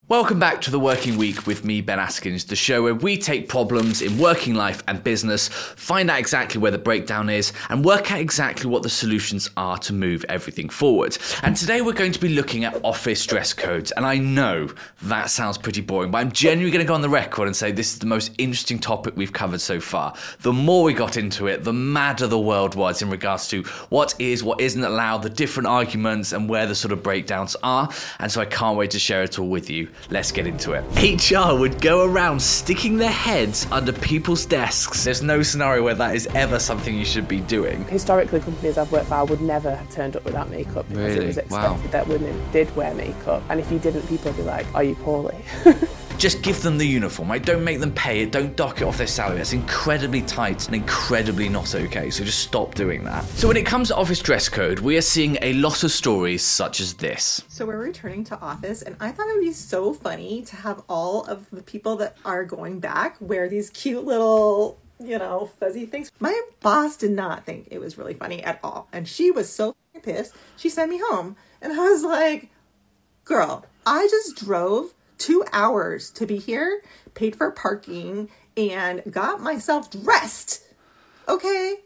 Welcome back to The Working Week with me, Ben Askins, the show where we take problems in working life and business, find out exactly where the breakdown is, and work out exactly what the solutions are to move everything forward. And today we're going to be looking at office dress codes. And I know that sounds pretty boring, but I'm genuinely going to go on the record and say this is the most interesting topic we've covered so far. The more we got into it, the madder the world was in regards to what is, what isn't allowed, the different arguments, and where the sort of breakdowns are. And so I can't wait to share it all with you. Let's get into it. HR would go around sticking their heads under people's desks. There's no scenario where that is ever something you should be doing. Historically, companies I've worked for would never have turned up without makeup because it was expected that women did wear makeup. And if you didn't, people would be like, are you poorly? Just give them the uniform, right? Don't make them pay it. Don't dock it off their salary. That's incredibly tight and incredibly not okay. So just stop doing that. So when it comes to office dress code, we are seeing a lot of stories such as this. So we're returning to office, and I thought it would be so funny to have all of the people that are going back wear these cute little, fuzzy things. My boss did not think it was really funny at all. And she was so pissed. She sent me home. And I was like, girl, I just drove 2 hours to be here, paid for parking, and got myself dressed, okay,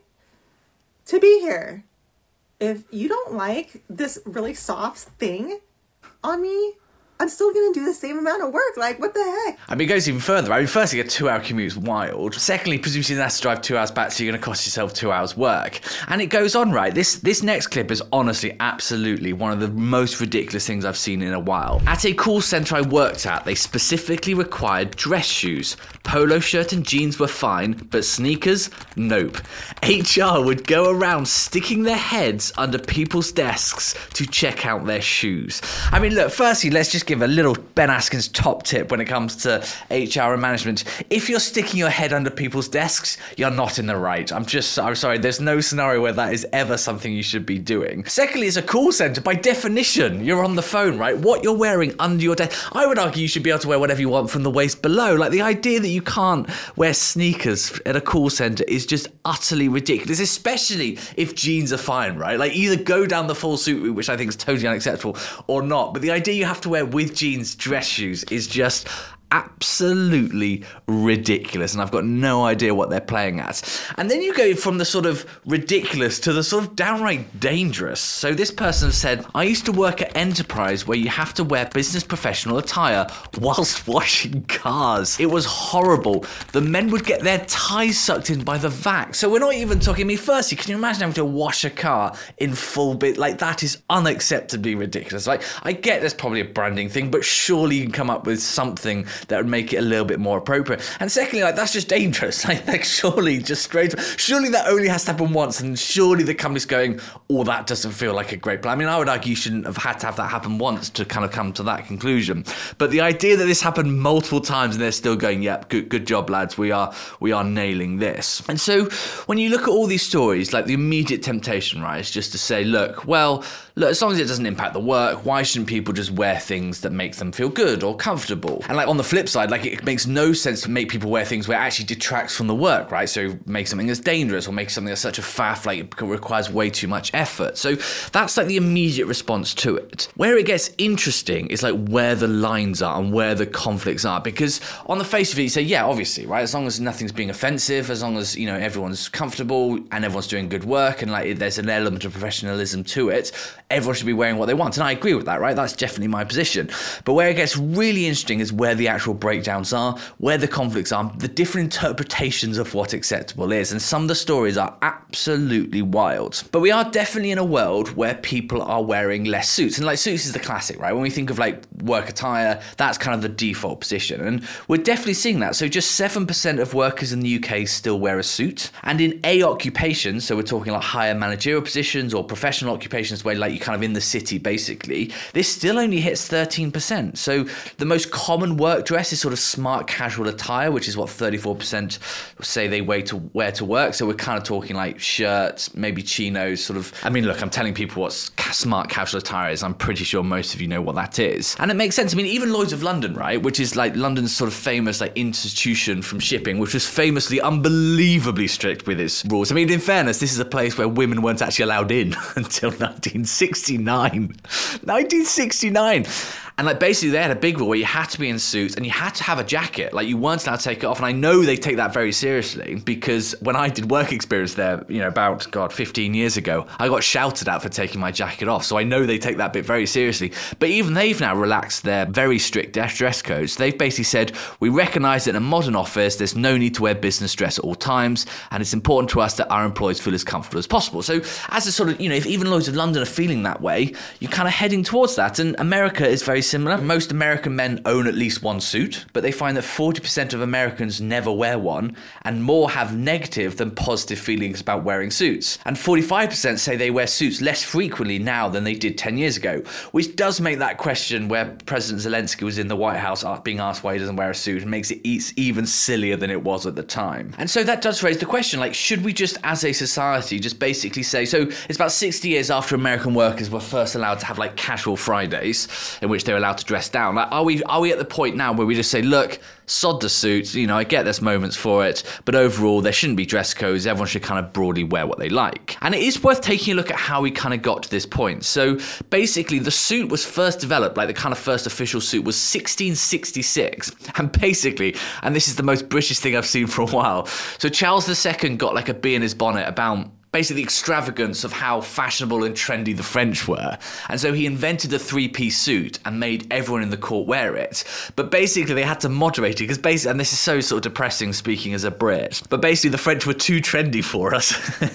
to be here. If you don't like this really soft thing on me, I'm still going to do the same amount of work. Like, what the heck? I mean, it goes even further. Firstly, a 2-hour commute is wild. Secondly, presumably you have to drive 2 hours back, so you're going to cost yourself 2 hours work. And it goes on, right? This next clip is honestly absolutely one of the most ridiculous things I've seen in a while. At a call centre I worked at, they specifically required dress shoes. Polo shirt and jeans were fine, but sneakers, nope. HR would go around sticking their heads under people's desks to check out their shoes. I mean, look, firstly, let's just give a little Ben Askins top tip when it comes to HR and management. If you're sticking your head under people's desks, you're not in the right. I'm sorry, there's no scenario where that is ever something you should be doing. Secondly, it's a call centre. By definition, you're on the phone, right? What you're wearing under your desk, I would argue you should be able to wear whatever you want from the waist below. Like, the idea that you can't wear sneakers at a call centre is just utterly ridiculous, especially if jeans are fine, right? Like, either go down the full suit route, which I think is totally unacceptable, or not. But the idea you have to wear with jeans dress shoes is just absolutely ridiculous, and I've got no idea what they're playing at. And then you go from the sort of ridiculous to the sort of downright dangerous. So this person said, I used to work at Enterprise where you have to wear business professional attire whilst washing cars. It was horrible. The men would get their ties sucked in by the vac. So we're not even talking, firstly, can you imagine having to wash a car in full bit? Like, that is unacceptably ridiculous. Like, I get there's probably a branding thing, but surely you can come up with something that would make it a little bit more appropriate. And secondly, like, that's just dangerous. Like surely that only has to happen once, and surely the company's going, oh, that doesn't feel like a great plan. I mean, I would argue you shouldn't have had to have that happen once to kind of come to that conclusion. But the idea that this happened multiple times and they're still going, yep, good job, lads, we are nailing this. And so when you look at all these stories, like, the immediate temptation, right, is just to say, look, as long as it doesn't impact the work, why shouldn't people just wear things that make them feel good or comfortable? And like, on the flip side, like, it makes no sense to make people wear things where it actually detracts from the work, right? So make something that's dangerous or make something that's such a faff, like, it requires way too much effort. So that's like the immediate response to it. Where it gets interesting is like where the lines are and where the conflicts are, because on the face of it, you say, yeah, obviously, right? As long as nothing's being offensive, as long as, everyone's comfortable and everyone's doing good work and like there's an element of professionalism to it, everyone should be wearing what they want. And I agree with that, right? That's definitely my position. But where it gets really interesting is where the actual breakdowns are, where the conflicts are, the different interpretations of what acceptable is. And some of the stories are absolutely wild. But we are definitely in a world where people are wearing less suits. And like, suits is the classic, right? When we think of like work attire, that's kind of the default position. And we're definitely seeing that. So just 7% of workers in the UK still wear a suit. And in A occupations, so we're talking like higher managerial positions or professional occupations where like you're kind of in the city basically, this still only hits 13%. So the most common work dress is sort of smart casual attire, which is what 34% say they wear to work. So we're kind of talking like shirts, maybe chinos, sort of. I mean, look, I'm telling people what smart casual attire is. I'm pretty sure most of you know what that is. And it makes sense. I mean, even Lloyd's of London, right, which is like London's sort of famous like institution from shipping, which was famously unbelievably strict with its rules. I mean, in fairness, this is a place where women weren't actually allowed in until 1969. 1969. And like basically they had a big rule where you had to be in suits and you had to have a jacket. Like you weren't allowed to take it off. And I know they take that very seriously because when I did work experience there, about 15 years ago, I got shouted at for taking my jacket off. So I know they take that bit very seriously. But even they've now relaxed their very strict dress codes. They've basically said, we recognise that in a modern office, there's no need to wear business dress at all times. And it's important to us that our employees feel as comfortable as possible. So as a sort of, if even Lloyds of London are feeling that way, you're kind of heading towards that. And America is very similar. Most American men own at least one suit, but they find that 40% of Americans never wear one, and more have negative than positive feelings about wearing suits. And 45% say they wear suits less frequently now than they did 10 years ago, which does make that question where President Zelensky was in the White House being asked why he doesn't wear a suit and makes it even sillier than it was at the time. And so that does raise the question, like, should we just as a society just basically say, so it's about 60 years after American workers were first allowed to have like casual Fridays in which they're allowed to dress down. Like, are we at the point now where we just say, look, sod the suits, I get there's moments for it, but overall there shouldn't be dress codes, everyone should kind of broadly wear what they like. And it is worth taking a look at how we kind of got to this point. So basically the suit was first developed, like the kind of first official suit was 1666, and basically, and this is the most British thing I've seen for a while, so Charles II got like a bee in his bonnet about basically the extravagance of how fashionable and trendy the French were. And so he invented a three-piece suit and made everyone in the court wear it. But basically they had to moderate it because basically, and this is so sort of depressing speaking as a Brit, but basically the French were too trendy for us.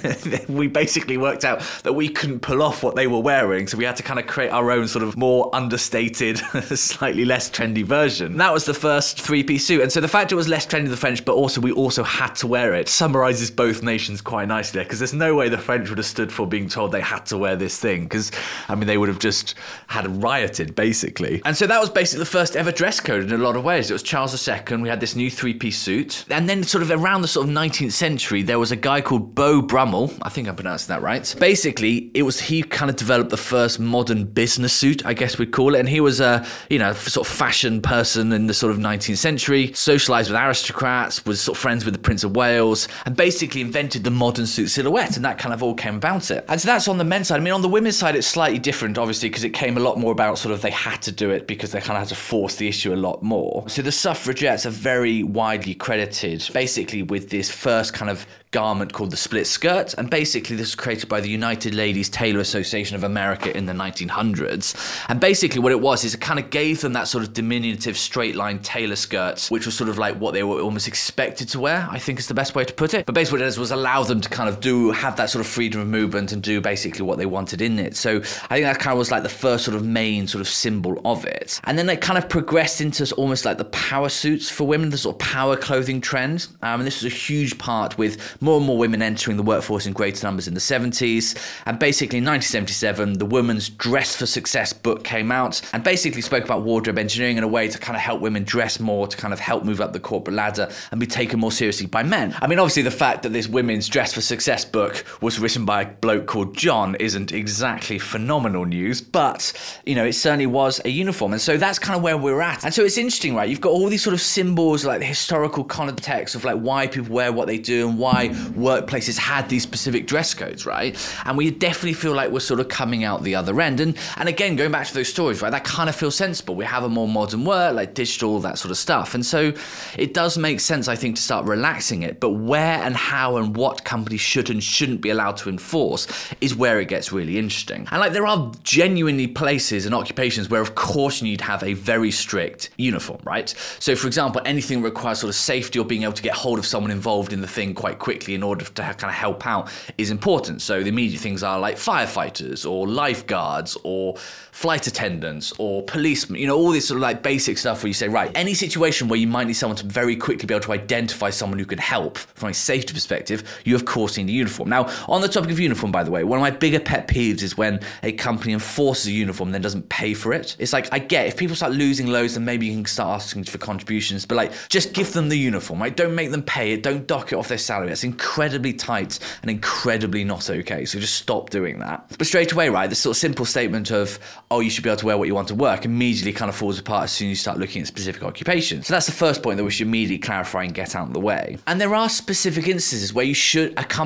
We basically worked out that we couldn't pull off what they were wearing, so we had to kind of create our own sort of more understated, slightly less trendy version. That was the first three-piece suit. And so the fact it was less trendy than the French, but also we also had to wear it, summarizes both nations quite nicely there, because there's no way the French would have stood for being told they had to wear this thing, because they would have just had rioted basically. And so that was basically the first ever dress code in a lot of ways. It was Charles II, we had this new three-piece suit, and then sort of around the sort of 19th century there was a guy called Beau Brummel, I think I'm pronouncing that right. Basically he kind of developed the first modern business suit, I guess we'd call it, and he was a sort of fashion person in the sort of 19th century, socialized with aristocrats, was sort of friends with the Prince of Wales, and basically invented the modern suit silhouette, and that kind of all came about it. And so that's on the men's side. On the women's side, it's slightly different, obviously, because it came a lot more about sort of they had to do it because they kind of had to force the issue a lot more. So the suffragettes are very widely credited, basically, with this first kind of garment called the split skirt, and basically this was created by the United Ladies Tailor Association of America in the 1900s. And basically what it was is it kind of gave them that sort of diminutive straight line tailor skirt, which was sort of like what they were almost expected to wear, I think is the best way to put it. But basically what it was allow them to kind of have that sort of freedom of movement and do basically what they wanted in it. So I think that kind of was like the first sort of main sort of symbol of it. And then they kind of progressed into almost like the power suits for women, the sort of power clothing trend. And this was a huge part with more and more women entering the workforce in greater numbers in the 70s. And basically in 1977, the Women's Dress for Success book came out and basically spoke about wardrobe engineering in a way to kind of help women dress more, to kind of help move up the corporate ladder and be taken more seriously by men. Obviously the fact that this Women's Dress for Success book was written by a bloke called John isn't exactly phenomenal news, but, it certainly was a uniform. And so that's kind of where we're at. And so it's interesting, right? You've got all these sort of symbols, like the historical context of like why people wear what they do and why workplaces had these specific dress codes, right? And we definitely feel like we're sort of coming out the other end. And again, going back to those stories, right? That kind of feels sensible. We have a more modern world, like digital, that sort of stuff. And so it does make sense, I think, to start relaxing it. But where and how and what companies should and shouldn't be allowed to enforce is where it gets really interesting. And like there are genuinely places and occupations where of course you need to have a very strict uniform, right? So for example, anything that requires sort of safety or being able to get hold of someone involved in the thing quite quickly in order to kind of help out is important. So the immediate things are like firefighters or lifeguards or flight attendants or policemen, all this sort of like basic stuff where you say, right, any situation where you might need someone to very quickly be able to identify someone who could help from a safety perspective, you of course need a uniform. Now, on the topic of uniform, by the way, one of my bigger pet peeves is when a company enforces a uniform and then doesn't pay for it. It's like, I get if people start losing loads, then maybe you can start asking for contributions, but like, just give them the uniform, right? Don't make them pay it, don't dock it off their salary. That's incredibly tight and incredibly not okay. So just stop doing that. But straight away, right, this sort of simple statement of, oh, you should be able to wear what you want to work immediately kind of falls apart as soon as you start looking at specific occupations. So that's the first point that we should immediately clarify and get out of the way. And there are specific instances where a company should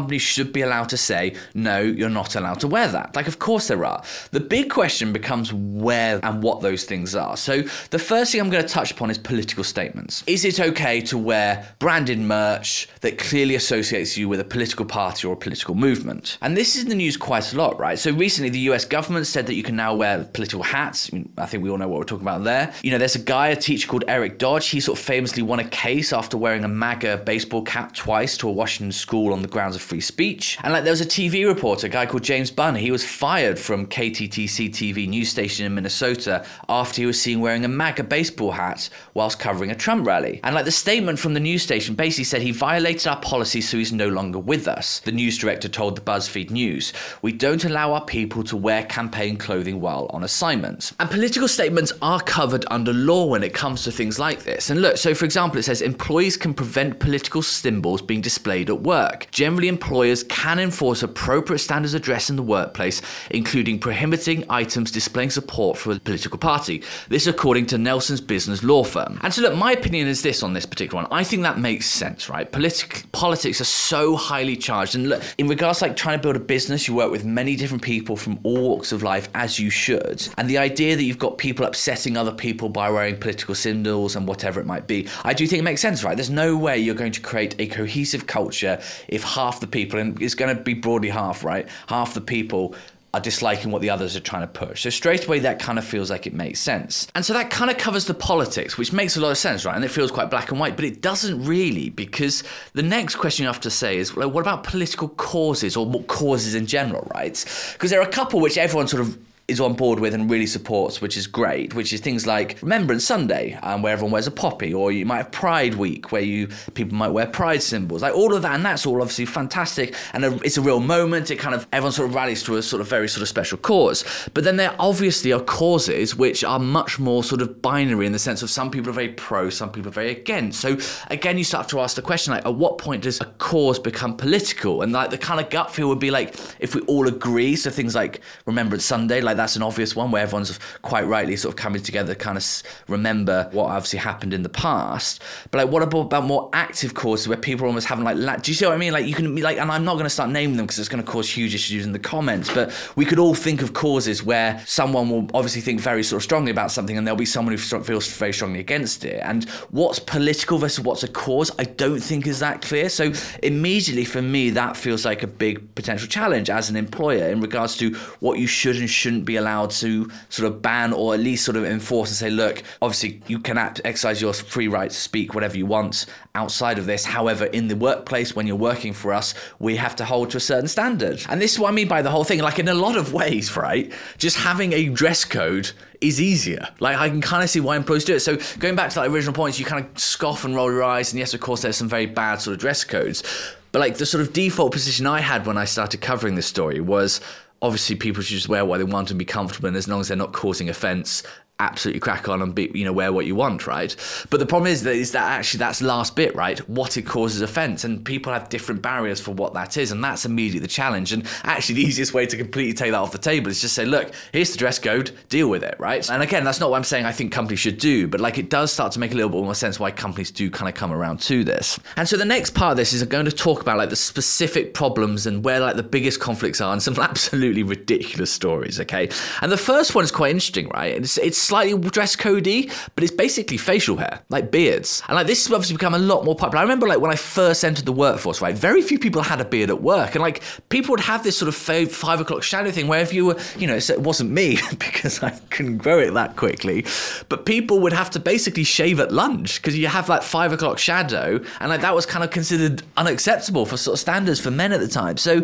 should be allowed to say, no, you're not allowed to wear that. Like, of course there are. The big question becomes where and what those things are. So the first thing I'm going to touch upon is political statements. Is it okay to wear branded merch that clearly associates you with a political party or a political movement? And this is in the news quite a lot, right? So recently the US government said that you can now wear political hats. I think we all know what we're talking about there. You know, there's a teacher called Eric Dodge. He sort of famously won a case after wearing a MAGA baseball cap twice to a Washington school on the grounds of free speech. And like there was a TV reporter, a guy called James Bunn. He was fired from KTTC TV news station in Minnesota after he was seen wearing a MAGA baseball hat whilst covering a Trump rally. And like the statement from the news station basically said he violated our policy, so he's no longer with us. The news director told the BuzzFeed News, "We don't allow our people to wear campaign clothing while on assignment." And political statements are covered under law when it comes to things like this. And look, so for example, it says employees can prevent political symbols being displayed at work. Generally, employers can enforce appropriate standards of dress in the workplace, including prohibiting items displaying support for a political party. This according to Nelson's business law firm. And so look, my opinion is this on this particular one. I think that makes sense, right? Politics are so highly charged. And look, in regards to like trying to build a business, you work with many different people from all walks of life, as you should. And the idea that you've got people upsetting other people by wearing political symbols and whatever it might be, I do think it makes sense, right? There's no way you're going to create a cohesive culture if half the people, and it's going to be broadly half, right? Half the people are disliking what the others are trying to push. So straight away, that kind of feels like it makes sense. And so that kind of covers the politics, which makes a lot of sense, right? And it feels quite black and white, but it doesn't really, because the next question you have to say is, well, what about political causes or more causes in general, right? Because there are a couple which everyone sort of is on board with and really supports, which is great, which is things like Remembrance Sunday, where everyone wears a poppy, or you might have Pride Week, where people might wear pride symbols, like all of that, and that's all obviously fantastic, and it's a real moment. It kind of, everyone sort of rallies to a sort of very sort of special cause. But then there obviously are causes which are much more sort of binary in the sense of some people are very pro, some people are very against. So again, you start to ask the question, like, at what point does a cause become political? And like the kind of gut feel would be like, if we all agree, so things like Remembrance Sunday, like that's an obvious one where everyone's quite rightly sort of coming together to kind of remember what obviously happened in the past. But like, what about more active causes where people are almost having like, do you see what I mean? Like you can be like, and I'm not going to start naming them because it's going to cause huge issues in the comments, but we could all think of causes where someone will obviously think very sort of strongly about something and there'll be someone who feels very strongly against it. And what's political versus what's a cause, I don't think is that clear. So immediately for me, that feels like a big potential challenge as an employer in regards to what you should and shouldn't be allowed to sort of ban or at least sort of enforce and say, look, obviously you can exercise your free right to speak whatever you want outside of this. However, in the workplace, when you're working for us, we have to hold to a certain standard. And this is what I mean by the whole thing. Like in a lot of ways, right, just having a dress code is easier. Like I can kind of see why employers do it. So going back to the original points, you kind of scoff and roll your eyes. And yes, of course, there's some very bad sort of dress codes. But like the sort of default position I had when I started covering this story was, obviously, people should just wear what they want and be comfortable, and as long as they're not causing offence, absolutely crack on and wear what you want, right? But the problem is that actually that's the last bit, right? What it causes offence, and people have different barriers for what that is, and that's immediately the challenge. And actually the easiest way to completely take that off the table is just say, look, here's the dress code, deal with it, right? And again, that's not what I'm saying I think companies should do, but like it does start to make a little bit more sense why companies do kind of come around to this. And so the next part of this is I'm going to talk about like the specific problems and where like the biggest conflicts are and some absolutely ridiculous stories, okay? And the first one is quite interesting, right? It's slightly dress codey, but it's basically facial hair, like beards. And like this has obviously become a lot more popular. I remember like when I first entered the workforce, right, very few people had a beard at work, and like people would have this sort of 5 o'clock shadow thing where if you were, it wasn't me because I couldn't grow it that quickly, but people would have to basically shave at lunch because you have like 5 o'clock shadow, and like that was kind of considered unacceptable for sort of standards for men at the time. So,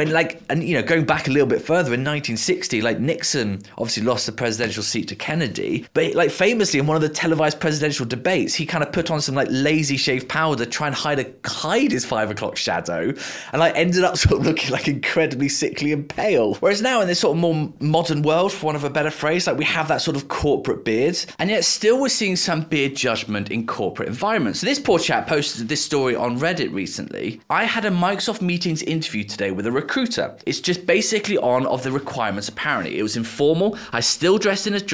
going back a little bit further in 1960, like Nixon obviously lost the presidential seat to Kennedy, but like famously in one of the televised presidential debates, he kind of put on some like lazy shave powder to try and hide his 5 o'clock shadow, and like ended up sort of looking like incredibly sickly and pale. Whereas now in this sort of more modern world, for want of a better phrase, like we have that sort of corporate beard, and yet still we're seeing some beard judgment in corporate environments. So this poor chap posted this story on Reddit recently. I had a Microsoft Meetings interview today with a recruiter. It's just basically of the requirements apparently. It was informal. I still dressed in a dress shirt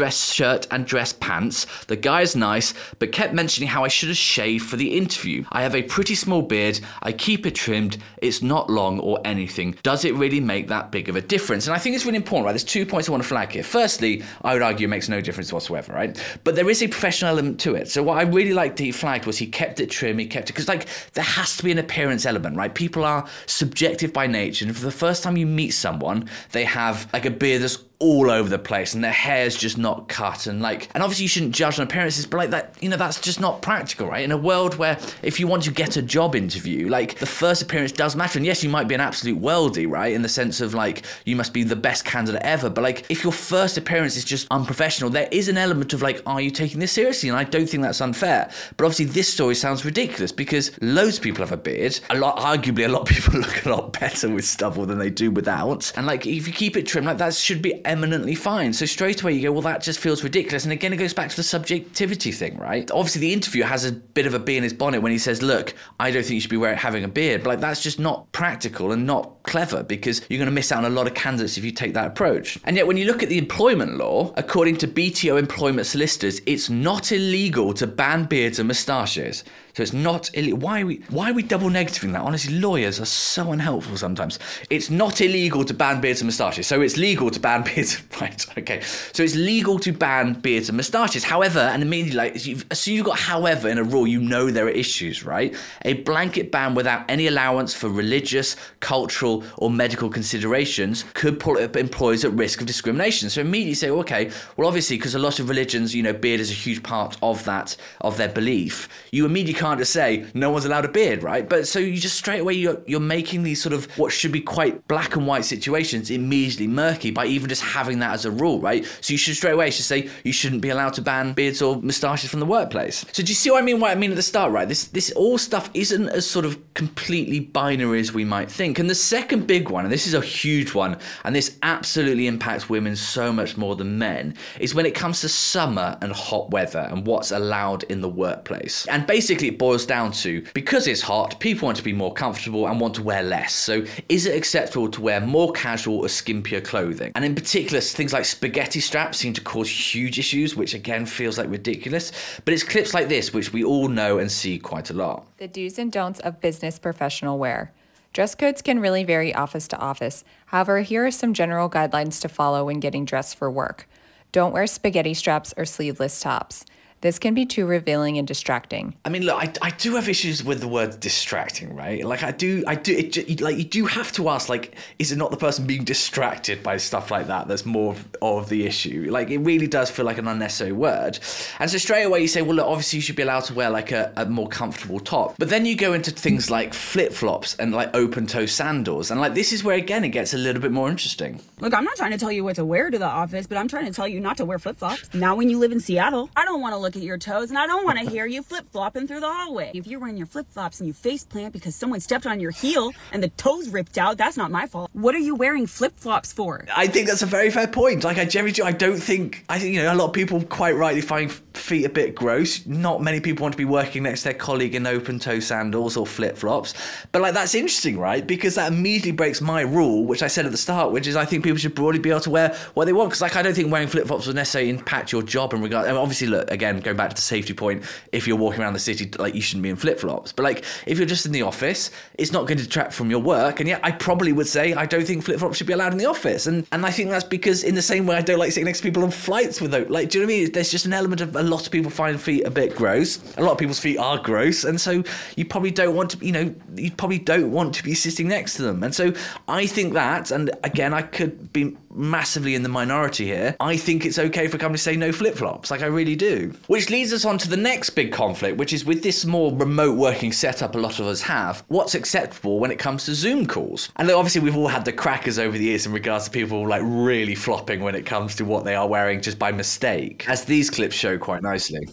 shirt and dress pants. The guy's nice, but kept mentioning how I should have shaved for the interview. I have a pretty small beard. I keep it trimmed. It's not long or anything. Does it really make that big of a difference? And I think it's really important, right? There's 2 points I want to flag here. Firstly, I would argue it makes no difference whatsoever, right? But there is a professional element to it. So what I really liked that he flagged was he kept it trim, he kept it, because like there has to be an appearance element, right? People are subjective by nature, and for the first time you meet someone, they have like a beard that's all over the place and their hair's just not cut, and obviously you shouldn't judge on appearances, but like that, you know, that's just not practical, right? In a world where if you want to get a job interview, like the first appearance does matter. And yes, you might be an absolute worldie, right, in the sense of like you must be the best candidate ever, but like if your first appearance is just unprofessional, there is an element of like, are you taking this seriously? And I don't think that's unfair. But obviously this story sounds ridiculous because loads of people have a beard. Arguably a lot of people look a lot better with stubble than they do without, and like if you keep it trim, like that should be eminently fine. So straight away you go, well, that just feels ridiculous. And again, it goes back to the subjectivity thing, right? Obviously the interviewer has a bit of a bee in his bonnet when he says, look, I don't think you should be having a beard, but like that's just not practical and not clever, because you're going to miss out on a lot of candidates if you take that approach. And yet when you look at the employment law, according to BTO employment solicitors, it's not illegal to ban beards and moustaches. So it's not illegal. Why are we double negativing that? Honestly, lawyers are so unhelpful sometimes. It's not illegal to ban beards and moustaches. So it's legal to ban beards. Right, okay. So it's legal to ban beards and moustaches. However, and immediately, like, as soon as you've got however in a rule, you know there are issues, right? A blanket ban without any allowance for religious, cultural, or medical considerations could put employers at risk of discrimination. So immediately you say, okay, well, obviously, because a lot of religions, you know, beard is a huge part of that, of their belief. You immediately can't just say no one's allowed a beard, right? But so you just straight away you're making these sort of what should be quite black and white situations immediately murky by even just having that as a rule, right? So you should straight away say you shouldn't be allowed to ban beards or moustaches from the workplace. So do you see what I mean? What I mean at the start, right? This all stuff isn't as sort of completely binary as we might think. And the second big one, and this is a huge one, and this absolutely impacts women so much more than men, is when it comes to summer and hot weather and what's allowed in the workplace. And basically it boils down to, because it's hot, people want to be more comfortable and want to wear less. So is it acceptable to wear more casual or skimpier clothing? And in particular, things like spaghetti straps seem to cause huge issues, which again feels like ridiculous. But it's clips like this which we all know and see quite a lot. The do's and don'ts of business professional wear. Dress codes can really vary office to office. However, here are some general guidelines to follow when getting dressed for work. Don't wear spaghetti straps or sleeveless tops. This can be too revealing and distracting. I mean, look, I do have issues with the word distracting, right? Like I do, like you do have to ask, like, is it not the person being distracted by stuff like that that's more of the issue? Like, it really does feel like an unnecessary word. And so straight away you say, well, look, obviously you should be allowed to wear like a more comfortable top. But then you go into things like flip-flops and like open-toe sandals. And like, this is where, again, it gets a little bit more interesting. Look, I'm not trying to tell you what to wear to the office, but I'm trying to tell you not to wear flip-flops. Now, when you live in Seattle, I don't want to look at your toes, and I don't want to hear you flip-flopping through the hallway. If you're wearing your flip-flops and you face plant because someone stepped on your heel and the toes ripped out, that's not my fault. What are you wearing flip-flops for? I think that's a very fair point. Like, I think, you know, a lot of people quite rightly find feet a bit gross. Not many people want to be working next to their colleague in open-toe sandals or flip-flops. But like, that's interesting, right? Because that immediately breaks my rule, which I said at the start, which is I think people should broadly be able to wear what they want. Because like, I don't think wearing flip-flops will necessarily impact your job in regard. I mean, obviously, look, again, going back to the safety point, if you're walking around the city, like, you shouldn't be in flip-flops. But like, if you're just in the office, it's not going to detract from your work. And yet I probably would say I don't think flip-flops should be allowed in the office. And I think that's because in the same way I don't like sitting next to people on flights with those. Like, do you know what I mean? There's just an element of a lot of people find feet a bit gross. A lot of people's feet are gross. And so you probably don't want to, you know, you probably don't want to be sitting next to them. And so I think that, and again, I could be massively in the minority here, I think it's okay for a company to say no flip-flops. Like, I really do. Which leads us on to the next big conflict, which is with this more remote working setup a lot of us have, what's acceptable when it comes to Zoom calls? And obviously we've all had the crackers over the years in regards to people like really flopping when it comes to what they are wearing just by mistake, as these clips show quite nicely.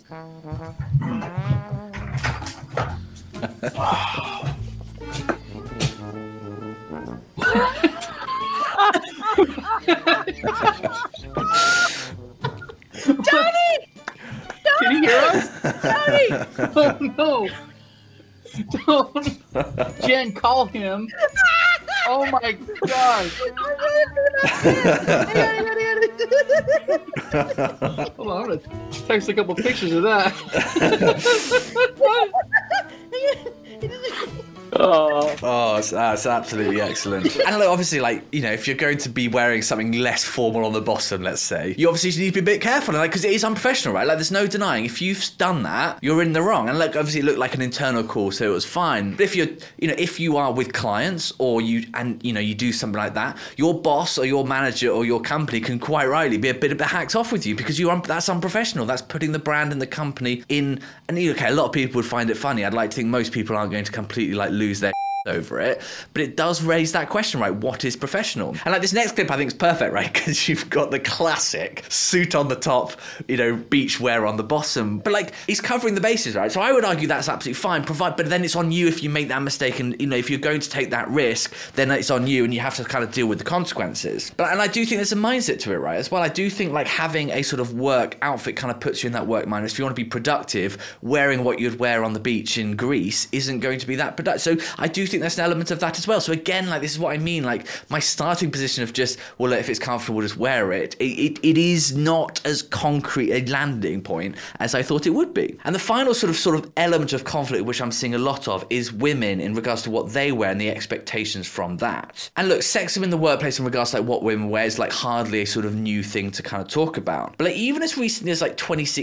Tony! Can you hear us? Tony! Oh no! Don't, Jen, call him. Oh my God. Hold on, I'm going to text a couple pictures of that. That's absolutely excellent. And look, obviously, like, you know, if you're going to be wearing something less formal on the bottom, let's say, you obviously need to be a bit careful, like, because it is unprofessional, right? Like, there's no denying if you've done that, you're in the wrong. And like, obviously, it looked like an internal call, so it was fine. But if you're, you know, if you are with clients or you do something like that, your boss or your manager or your company can quite rightly be a bit hacked off with you because that's unprofessional. That's putting the brand and the company in. And okay, a lot of people would find it funny. I'd like to think most people aren't going to completely like lose their over it, but it does raise that question, right? What is professional? And like this next clip I think is perfect, right? Because you've got the classic suit on the top, you know, beach wear on the bottom, but like he's covering the bases, right? So I would argue that's absolutely fine, but then it's on you if you make that mistake, and you know, if you're going to take that risk, then it's on you and you have to kind of deal with the consequences. And I do think there's a mindset to it, right, as well. I do think like having a sort of work outfit kind of puts you in that work mindset. If you want to be productive, wearing what you'd wear on the beach in Greece isn't going to be that productive. So I do think there's an element of that as well. So again, like this is what I mean, like my starting position of just, well, if it's comfortable, just wear it. It is not as concrete a landing point as I thought it would be. And the final sort of element of conflict, which I'm seeing a lot of, is women in regards to what they wear and the expectations from that. And look, sexism in the workplace in regards to like what women wear is like hardly a sort of new thing to kind of talk about. But like even as recently as like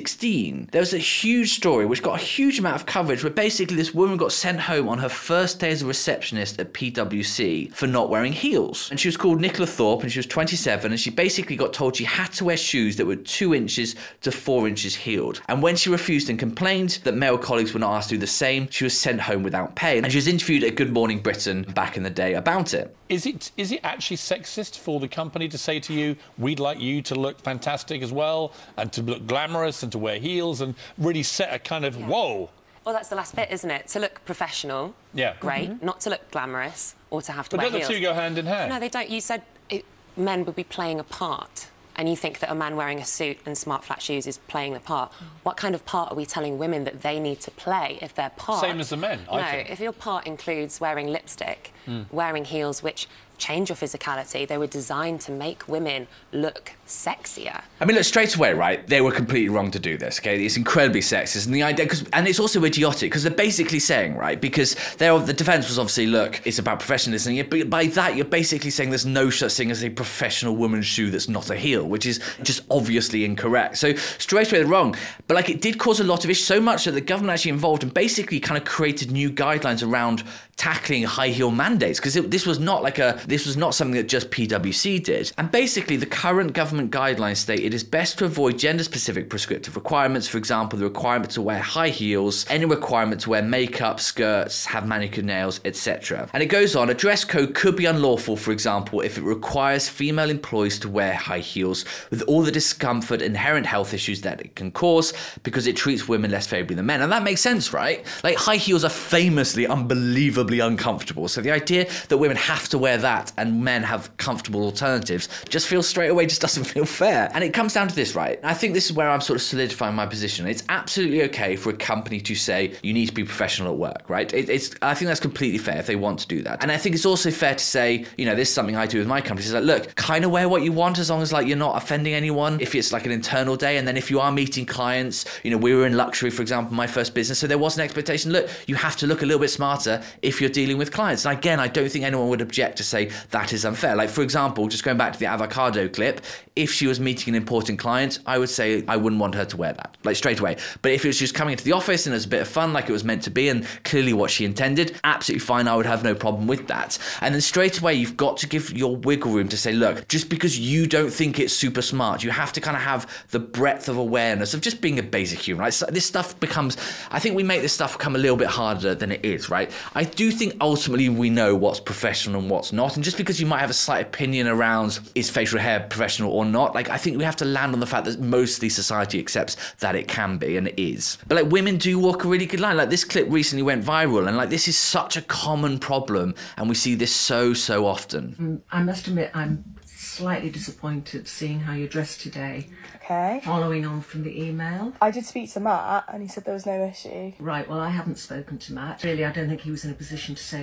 2016, there was a huge story which got a huge amount of coverage where basically this woman got sent home on her first day as a receptionist at PwC for not wearing heels. And she was called Nicola Thorpe and she was 27, and she basically got told she had to wear shoes that were 2 inches to 4 inches heeled. And when she refused and complained that male colleagues were not asked to do the same, she was sent home without pay. And she was interviewed at Good Morning Britain back in the day about it. Is it actually sexist for the company to say to you, we'd like you to look fantastic as well, and to look glamorous and to wear heels and really set a kind of, whoa? Well, that's the last bit, isn't it? To look professional, great. Not to look glamorous or to have to wear heels. But don't the two go hand in hand? No, they don't. You said men would be playing a part, and you think that a man wearing a suit and smart flat shoes is playing the part. What kind of part are we telling women that they need to play if their part... Same as the men, I think. No, if your part includes wearing lipstick, wearing heels, which change your physicality, they were designed to make women look sexier. I mean, look, straight away, right, they were completely wrong to do this, okay? It's incredibly sexist, and the idea, and it's also idiotic, because they're basically saying, right, because the defence was obviously, look, it's about professionalism, but by that, you're basically saying there's no such thing as a professional woman's shoe that's not a heel, which is just obviously incorrect. So straight away, they're wrong. But, like, it did cause a lot of issues, so much that the government actually involved and basically kind of created new guidelines around tackling high heel mandates, because this was not something that just PwC did. And basically, the current government guidelines state it is best to avoid gender-specific prescriptive requirements, for example, the requirement to wear high heels, any requirement to wear makeup, skirts, have manicured nails, etc. And it goes on, a dress code could be unlawful, for example, if it requires female employees to wear high heels with all the discomfort, inherent health issues that it can cause, because it treats women less favourably than men. And that makes sense, right? Like, high heels are famously unbelievably uncomfortable. So the idea that women have to wear that and men have comfortable alternatives just feels straight away just doesn't feel fair. And it comes down to this, right? I think this is where I'm sort of solidifying my position. It's absolutely okay for a company to say you need to be professional at work, right? I think that's completely fair if they want to do that. And I think it's also fair to say, you know, this is something I do with my company. It's like, look, kind of wear what you want as long as like you're not offending anyone. If it's like an internal day, and then if you are meeting clients, you know, we were in luxury, for example, my first business, so there was an expectation, look, you have to look a little bit smarter if you're dealing with clients. And again, I don't think anyone would object to say that is unfair. Like, for example, just going back to the avocado clip, if she was meeting an important client, I would say I wouldn't want her to wear that, like straight away. But if it was just coming into the office and it was a bit of fun, like it was meant to be, and clearly what she intended, absolutely fine, I would have no problem with that. And then straight away, you've got to give your wiggle room to say, look, just because you don't think it's super smart, you have to kind of have the breadth of awareness of just being a basic human, right? So this stuff becomes, I think we make this stuff become a little bit harder than it is, right? I do think ultimately we know what's professional and what's not. And just because you might have a slight opinion around is facial hair professional or not, like I think we have to land on the fact that mostly society accepts that it can be, and it is. But like, women do walk a really good line. Like, this clip recently went viral, and like, this is such a common problem, and we see this so often. I must admit, I'm slightly disappointed seeing how you're dressed today. Okay. Following on from the email. I did speak to Matt and he said there was no issue. Right, well, I haven't spoken to Matt. Really, I don't think he was in a position to say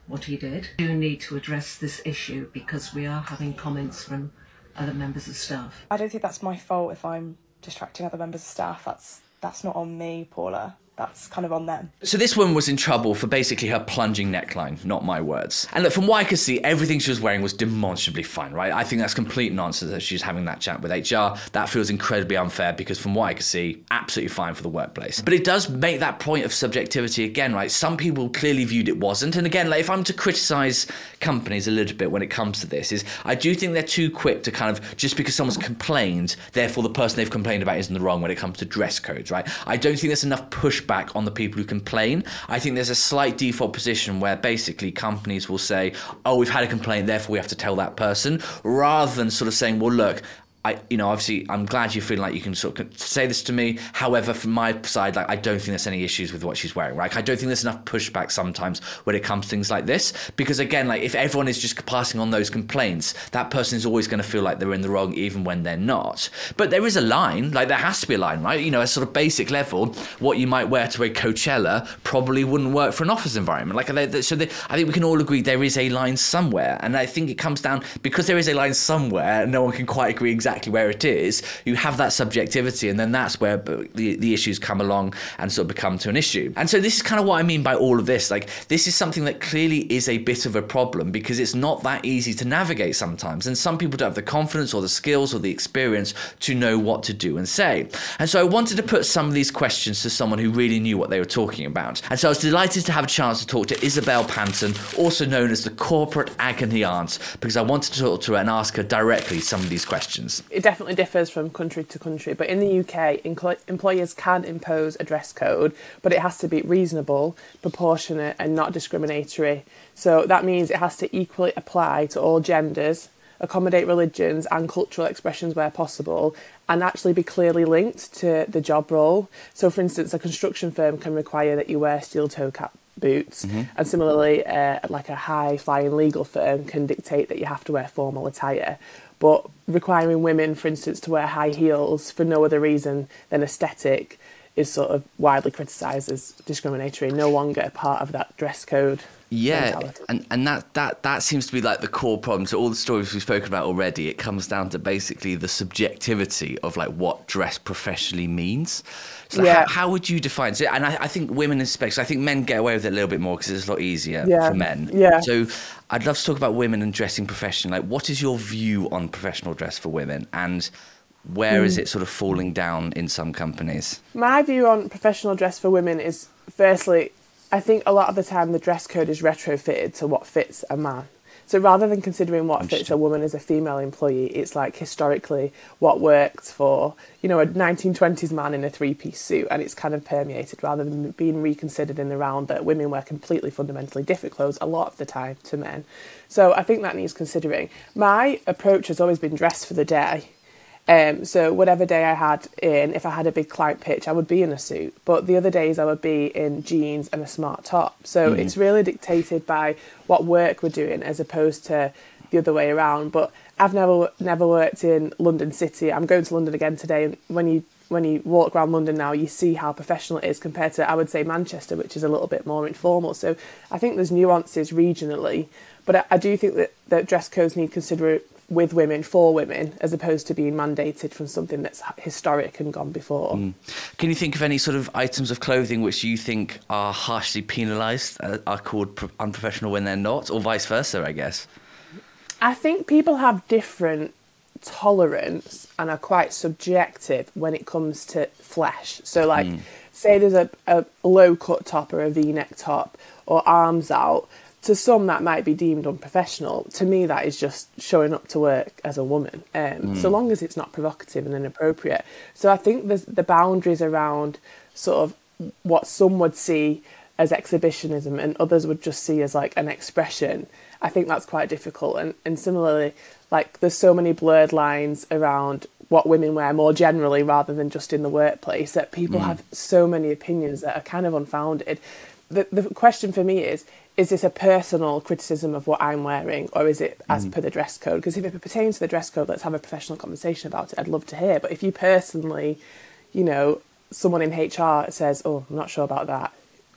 what he did. We do need to address this issue because we are having comments from other members of staff. I don't think that's my fault if I'm distracting other members of staff. That's not on me, Paula. That's kind of on them. So this woman was in trouble for basically her plunging neckline, not my words. And look, from what I could see, everything she was wearing was demonstrably fine, right? I think that's complete nonsense that she's having that chat with HR. That feels incredibly unfair because from what I could see, absolutely fine for the workplace. But it does make that point of subjectivity again, right? Some people clearly viewed it wasn't. And again, like if I'm to criticise companies a little bit when it comes to this, is I do think they're too quick to kind of, just because someone's complained, therefore the person they've complained about is in the wrong when it comes to dress codes, right? I don't think there's enough pushback on the people who complain. I think there's a slight default position where basically companies will say, oh, we've had a complaint, therefore we have to tell that person, rather than sort of saying, well, look, obviously, I'm glad you feel like you can sort of say this to me. However, from my side, like, I don't think there's any issues with what she's wearing, right? I don't think there's enough pushback sometimes when it comes to things like this. Because again, like, if everyone is just passing on those complaints, that person is always going to feel like they're in the wrong, even when they're not. But there is a line, like, there has to be a line, right? A sort of basic level, what you might wear to a Coachella probably wouldn't work for an office environment. Like, I think we can all agree there is a line somewhere. And I think it comes down, because there is a line somewhere, no one can quite agree exactly where it is, you have that subjectivity, and then that's where the issues come along and sort of become to an issue. And so this is kind of what I mean by all of this. Like, this is something that clearly is a bit of a problem because it's not that easy to navigate sometimes, and some people don't have the confidence or the skills or the experience to know what to do and say. And so I wanted to put some of these questions to someone who really knew what they were talking about. And so I was delighted to have a chance to talk to Isabel Panton, also known as the corporate agony aunt, because I wanted to talk to her and ask her directly some of these questions. It definitely differs from country to country, but in the UK, employers can impose a dress code, but it has to be reasonable, proportionate and not discriminatory. So that means it has to equally apply to all genders, accommodate religions and cultural expressions where possible, and actually be clearly linked to the job role. So for instance, a construction firm can require that you wear steel-toe cap boots, and similarly like a high-flying legal firm can dictate that you have to wear formal attire. But requiring women, for instance, to wear high heels for no other reason than aesthetic is sort of widely criticised as discriminatory, no longer a part of that dress code. Yeah, and that seems to be like the core problem. So all the stories we've spoken about already, it comes down to basically the subjectivity of like what dress professionally means. So yeah. How would you define it? And I think women especially, I think men get away with it a little bit more because it's a lot easier for men. Yeah. So I'd love to talk about women and dressing professionally. Like, what is your view on professional dress for women, and where is it sort of falling down in some companies? My view on professional dress for women is, firstly, I think a lot of the time the dress code is retrofitted to what fits a man. So rather than considering what fits a woman as a female employee, it's like historically what worked for, a 1920s man in a three-piece suit, and it's kind of permeated rather than being reconsidered in the round that women wear completely fundamentally different clothes a lot of the time to men. So I think that needs considering. My approach has always been dress for the day. So whatever day I had in, if I had a big client pitch, I would be in a suit. But the other days I would be in jeans and a smart top. So it's really dictated by what work we're doing as opposed to the other way around. But I've never worked in London City. I'm going to London again today. And when you walk around London now, you see how professional it is compared to, I would say, Manchester, which is a little bit more informal. So I think there's nuances regionally. But I do think that dress codes need to consider with women, for women, as opposed to being mandated from something that's historic and gone before. Can you think of any sort of items of clothing which you think are harshly penalised, are called unprofessional when they're not, or vice versa, I guess? I think people have different tolerance and are quite subjective when it comes to flesh. So like, say there's a low-cut top or a V-neck top or arms out. To some, that might be deemed unprofessional. To me, that is just showing up to work as a woman, so long as it's not provocative and inappropriate. So I think there's the boundaries around sort of what some would see as exhibitionism and others would just see as like an expression. I think that's quite difficult. And similarly, like there's so many blurred lines around what women wear more generally rather than just in the workplace that people have so many opinions that are kind of unfounded. The question for me is this a personal criticism of what I'm wearing, or is it as per the dress code? Because if it pertains to the dress code, let's have a professional conversation about it. I'd love to hear. But if you personally, someone in HR says, oh, I'm not sure about that,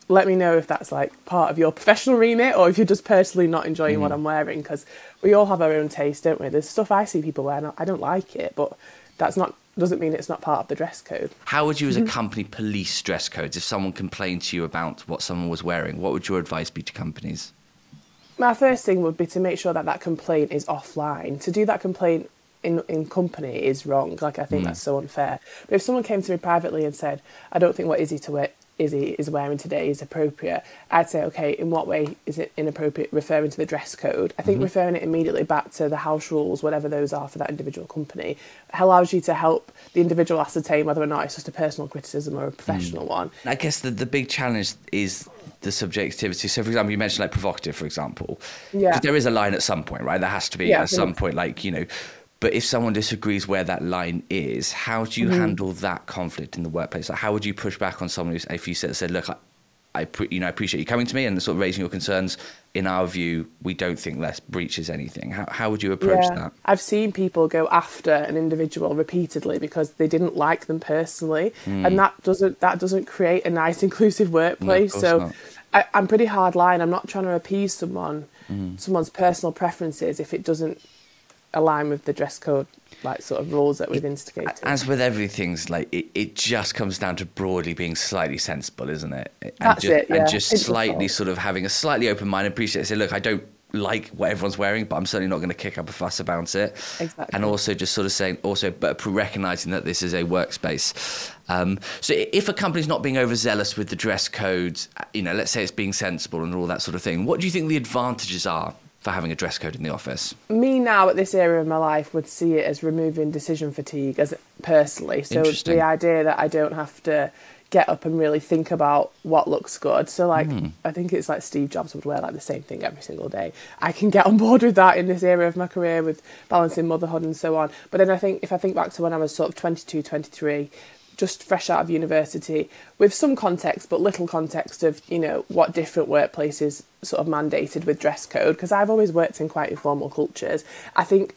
let me know if that's like part of your professional remit or if you're just personally not enjoying what I'm wearing, because we all have our own taste, don't we? There's stuff I see people wear and I don't like it, but doesn't mean it's not part of the dress code. How would you as a company police dress codes? If someone complained to you about what someone was wearing, what would your advice be to companies? My first thing would be to make sure that complaint is offline. To do that complaint in company is wrong. Like, I think that's so unfair. But if someone came to me privately and said, I don't think what Izzy is wearing today is appropriate, I'd say, okay, in what way is it inappropriate, referring to the dress code? I think referring it immediately back to the house rules, whatever those are for that individual company, allows you to help the individual ascertain whether or not it's just a personal criticism or a professional one. I guess the big challenge is the subjectivity. So, for example, you mentioned like provocative, for example. Yeah. 'Cause there is a line at some point, right? There has to be at some point, like, you know. But if someone disagrees where that line is, how do you handle that conflict in the workplace? Like, how would you push back on someone if you said, look, I appreciate you coming to me and sort of raising your concerns. In our view, we don't think this breaches anything. How would you approach that? I've seen people go after an individual repeatedly because they didn't like them personally, and that doesn't create a nice, inclusive workplace. No, I'm pretty hard line. I'm not trying to appease someone's personal preferences if it doesn't align with the dress code, like, sort of rules that we've instigated. As with everything, like it just comes down to broadly being slightly sensible, isn't it? And just slightly sort of having a slightly open mind, appreciate it. Say, look, I don't like what everyone's wearing, but I'm certainly not going to kick up a fuss about it. Exactly. And also just sort of saying, but recognising that this is a workspace. So if a company's not being overzealous with the dress codes, you know, let's say it's being sensible and all that sort of thing, what do you think the advantages are for having a dress code in the office? Me now at this era of my life would see it as removing decision fatigue, as personally. So the idea that I don't have to get up and really think about what looks good. So like, I think it's like Steve Jobs would wear like the same thing every single day. I can get on board with that in this era of my career with balancing motherhood and so on. But then I think if I think back to when I was sort of 22, 23, just fresh out of university, with some context, but little context of, you know, what different workplaces sort of mandated with dress code, because I've always worked in quite informal cultures. I think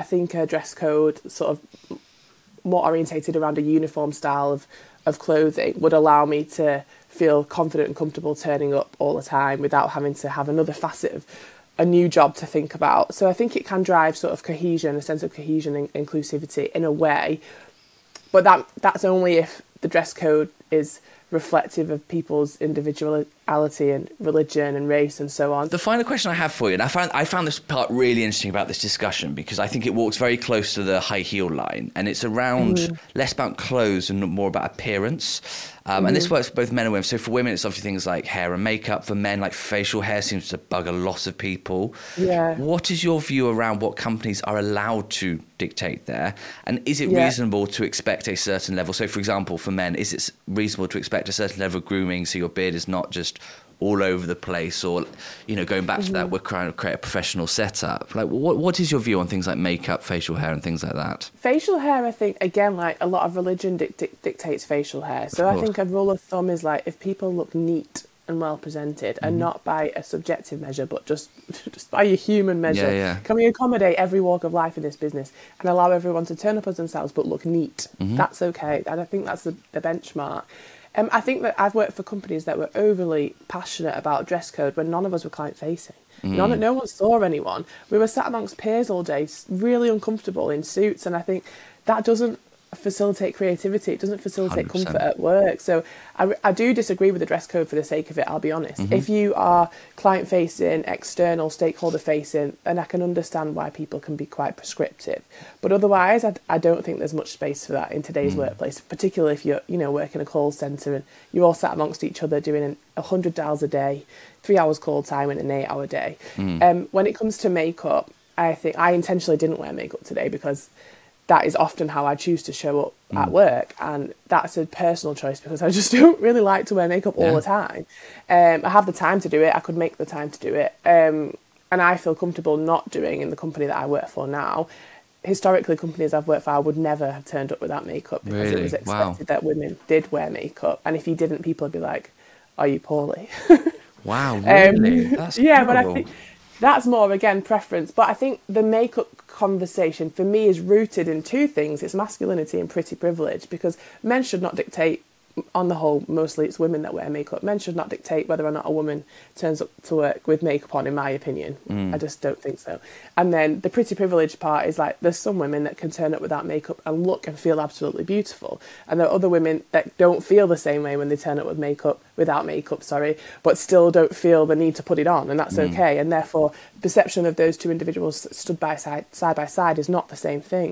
a dress code sort of more orientated around a uniform style of clothing would allow me to feel confident and comfortable turning up all the time without having to have another facet of a new job to think about. So I think it can drive sort of cohesion, a sense of cohesion and inclusivity in a way. But that's only if the dress code is reflective of people's individuality and religion and race and so on. The final question I have for you, and I found this part really interesting about this discussion, because I think it walks very close to the high heel line, and it's around less about clothes and more about appearance. And this works for both men and women. So for women, it's obviously things like hair and makeup. For men, like facial hair seems to bug a lot of people. Yeah. What is your view around what companies are allowed to dictate there? And is it reasonable to expect a certain level? So, for example, for men, is it reasonable to expect a certain level of grooming so your beard is not just all over the place, or, you know, going back to that, we're trying to create a professional setup. Like, what is your view on things like makeup, facial hair, and things like that? Facial hair, I think, again, like a lot of religion dictates facial hair. So I think a rule of thumb is like, if people look neat and well presented, and not by a subjective measure, but just by a human measure, can we accommodate every walk of life in this business and allow everyone to turn up as themselves but look neat? That's okay. And I think that's the benchmark. I think that I've worked for companies that were overly passionate about dress code when none of us were client-facing. No one saw anyone. We were sat amongst peers all day, really uncomfortable in suits, and I think that doesn't facilitate creativity. It doesn't facilitate 100%. comfort at work. So I do disagree with the dress code for the sake of it, I'll be honest. If you are client-facing, external, stakeholder-facing, then I can understand why people can be quite prescriptive. But otherwise, I don't think there's much space for that in today's workplace, particularly if you're, you know, working a call centre and you're all sat amongst each other doing 100 dials a day, 3 hours call time in an 8-hour day. When it comes to makeup, I think I intentionally didn't wear makeup today because that is often how I choose to show up at work, and that's a personal choice because I just don't really like to wear makeup all the time. I have the time to do it. I could make the time to do it, and I feel comfortable not doing in the company that I work for now. Historically, companies I've worked for, I would never have turned up without makeup because it was expected that women did wear makeup, and if you didn't, people would be like, "Are you poorly?" Wow, really? That's terrible. But I think that's more, again, preference. But I think the makeup conversation for me is rooted in two things. It's masculinity and pretty privilege, because men should not dictate on the whole, mostly it's women that wear makeup. Men should not dictate whether or not a woman turns up to work with makeup on, in my opinion. I just don't think so. And then the pretty privileged part is like, there's some women that can turn up without makeup and look and feel absolutely beautiful. And there are other women that don't feel the same way when they turn up without makeup, but still don't feel the need to put it on, and that's okay. And therefore, perception of those two individuals stood side by side is not the same thing.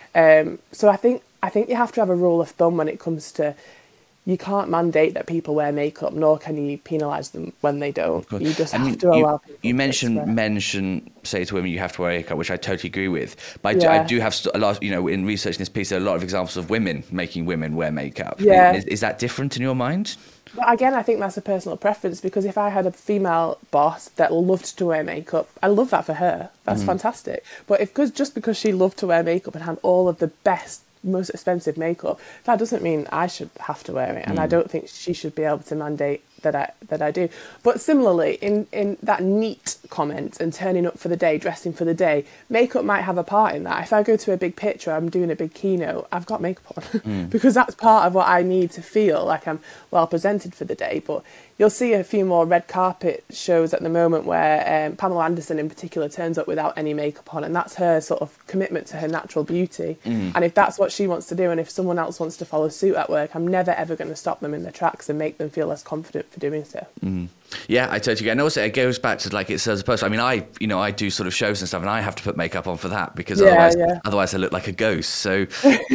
So I think you have to have a rule of thumb when it comes to, you can't mandate that people wear makeup, nor can you penalise them when they don't. You just have to allow people. You mentioned men shouldn't say to women you have to wear makeup, which I totally agree with. But I do have a lot, in researching this piece, there are a lot of examples of women making women wear makeup. Yeah. Is that different in your mind? But again, I think that's a personal preference, because if I had a female boss that loved to wear makeup, I love that for her. That's fantastic. But just because she loved to wear makeup and had all of the best, most expensive makeup, that doesn't mean I should have to wear it. And I don't think she should be able to mandate that I do. But similarly, in that neat comment and turning up for the day, dressing for the day, makeup might have a part in that. If I go to a big picture, I'm doing a big keynote, I've got makeup on because that's part of what I need to feel like I'm well presented for the day. But you'll see a few more red carpet shows at the moment where Pamela Anderson in particular turns up without any makeup on, and that's her sort of commitment to her natural beauty. And if that's what she wants to do, and if someone else wants to follow suit at work, I'm never ever going to stop them in their tracks and make them feel less confident for doing so. Yeah, I totally agree. And also it goes back to like it's as a person. I mean, I do sort of shows and stuff, and I have to put makeup on for that because otherwise I look like a ghost. So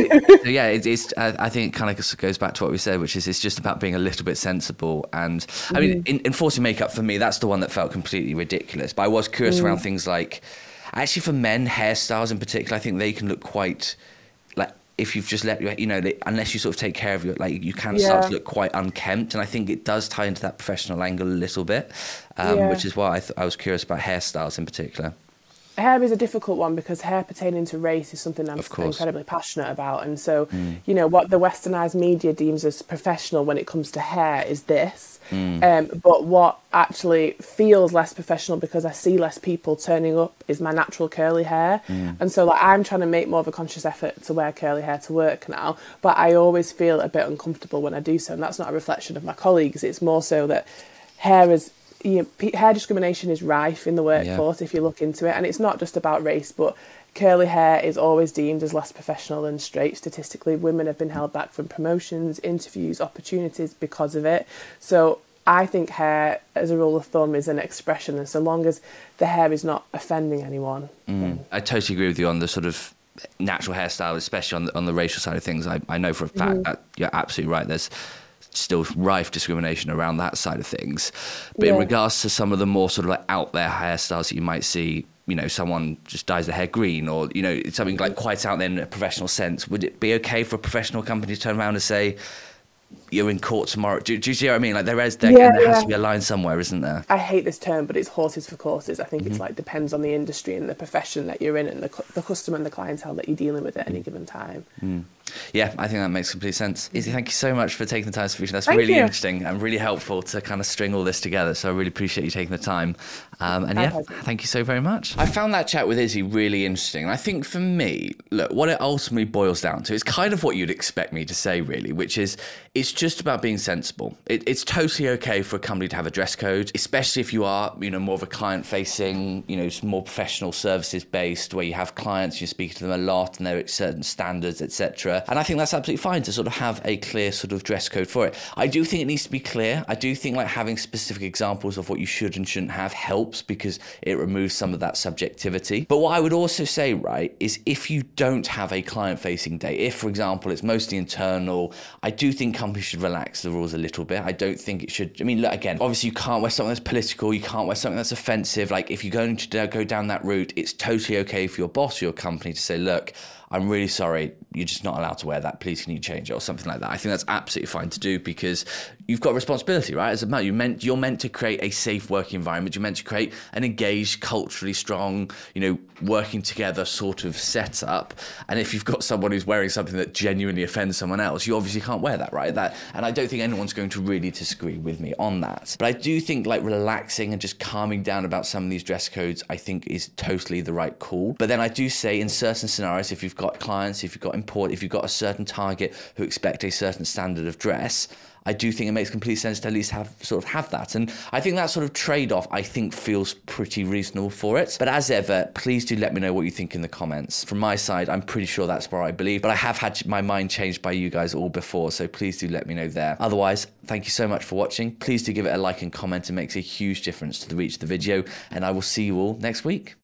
it's I think it kind of goes back to what we said, which is it's just about being a little bit sensible. And I mean, enforcing makeup for me, that's the one that felt completely ridiculous. But I was curious around things like, actually for men, hairstyles in particular, I think they can look quite, like, if you've just let, unless you sort of take care of your, like, you can start to look quite unkempt. And I think it does tie into that professional angle a little bit, which is why I was curious about hairstyles in particular. Hair is a difficult one because hair pertaining to race is something I'm incredibly passionate about. And so, what the westernised media deems as professional when it comes to hair is this. But what actually feels less professional, because I see less people turning up, is my natural curly hair. And so I'm trying to make more of a conscious effort to wear curly hair to work now. But I always feel a bit uncomfortable when I do so. And that's not a reflection of my colleagues. It's more so that hair discrimination is rife in the workforce if you look into it, and it's not just about race, but curly hair is always deemed as less professional than straight. Statistically, women have been held back from promotions, interviews, opportunities because of it. So I think hair, as a rule of thumb, is an expression, and so long as the hair is not offending anyone. I totally agree with you on the sort of natural hairstyle, especially on the racial side of things. I know for a fact that you're absolutely right. There's still rife discrimination around that side of things. But in regards to some of the more sort of like out there hairstyles that you might see, someone just dyes their hair green, or, something like quite out there in a professional sense, would it be okay for a professional company to turn around and say, you're in court tomorrow? Do you see what I mean? Like there has to be a line somewhere, isn't there? I hate this term, but it's horses for courses. I think it's like depends on the industry and the profession that you're in, and the customer and the clientele that you're dealing with at any given time. Yeah, I think that makes complete sense. Izzy, thank you so much for taking the time to speak. That's really interesting and really helpful to kind of string all this together. So I really appreciate you taking the time. Thank you so very much. I found that chat with Izzy really interesting. And I think for me, look, what it ultimately boils down to is kind of what you'd expect me to say, really, which is it's just about being sensible. It's totally okay for a company to have a dress code, especially if you are, more of a client-facing, more professional services-based, where you have clients, you're speaking to them a lot, and there are certain standards, etc. And I think that's absolutely fine to sort of have a clear sort of dress code for it. I do think it needs to be clear. I do think like having specific examples of what you should and shouldn't have helps, because it removes some of that subjectivity. But what I would also say, right, is if you don't have a client-facing day, if, for example, it's mostly internal, I do think companies should relax the rules a little bit. I don't think it should. I mean, look, again, obviously you can't wear something that's political, you can't wear something that's offensive. Like if you're going to go down that route, it's totally okay for your boss or your company to say, look, I'm really sorry, you're just not allowed to wear that. Please, can you change it, or something like that? I think that's absolutely fine to do, because you've got responsibility, right? As a man, you're meant to create a safe working environment. You're meant to create an engaged, culturally strong, working together sort of setup. And if you've got someone who's wearing something that genuinely offends someone else, you obviously can't wear that, right? And I don't think anyone's going to really disagree with me on that. But I do think like relaxing and just calming down about some of these dress codes, I think is totally the right call. But then I do say in certain scenarios, if you've got clients, if you've got import, if you've got a certain target who expect a certain standard of dress, I do think it makes complete sense to at least have that. And I think that sort of trade-off, I think, feels pretty reasonable for it. But as ever, please do let me know what you think in the comments. From my side, I'm pretty sure that's where I believe, but I have had my mind changed by you guys all before, so please do let me know there. Otherwise, thank you so much for watching. Please do give it a like and comment. It makes a huge difference to the reach of the video, and I will see you all next week.